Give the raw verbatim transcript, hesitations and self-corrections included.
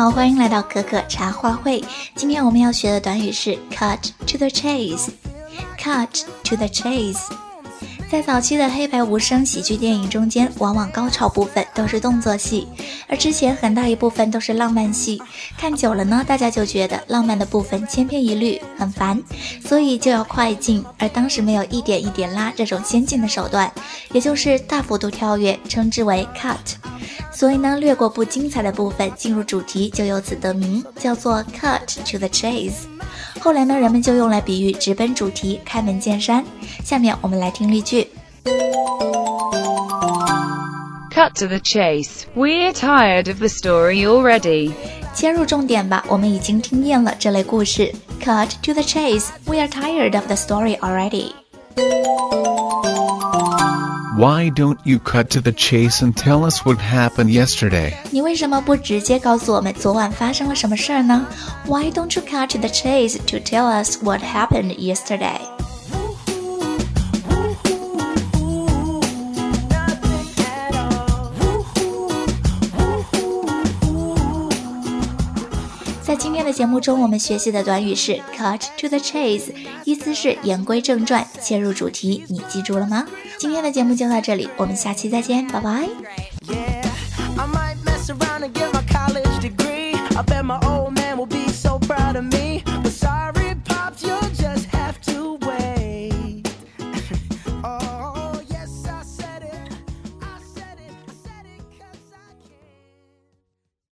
好，欢迎来到可可茶话会。今天我们要学的短语是 cut to the chase。 cut to the chase。 在早期的黑白无声喜剧电影中间，往往高潮部分都是动作戏，而之前很大一部分都是浪漫戏。看久了呢，大家就觉得浪漫的部分千篇一律，很烦，所以就要快进。而当时没有一点一点拉这种先进的手段，也就是大幅度跳跃，称之为 cut。所以呢，略过不精彩的部分，进入主题，就由此得名，叫做 cut to the chase。 后来呢，人们就用来比喻直奔主题，开门见山。下面我们来听例句。 Cut to the chase. We're tired of the story already. 切入重点吧，我们已经听厌了这类故事。 Cut to the chase. We are tired of the story already. Why don't you cut to the chase and tell us what happened yesterday? 你为什么不直接告诉我们昨晚发生了什么事儿呢？ Why don't you cut to the chase to tell us what happened yesterday? 在今天的节目中，我们学习的短语是 cut to the chase， 意思是言归正传，切入主题。你记住了吗？今天的节目就到这里，我们下期再见，拜拜。Yeah, I might mess around and get my college degree. I bet my old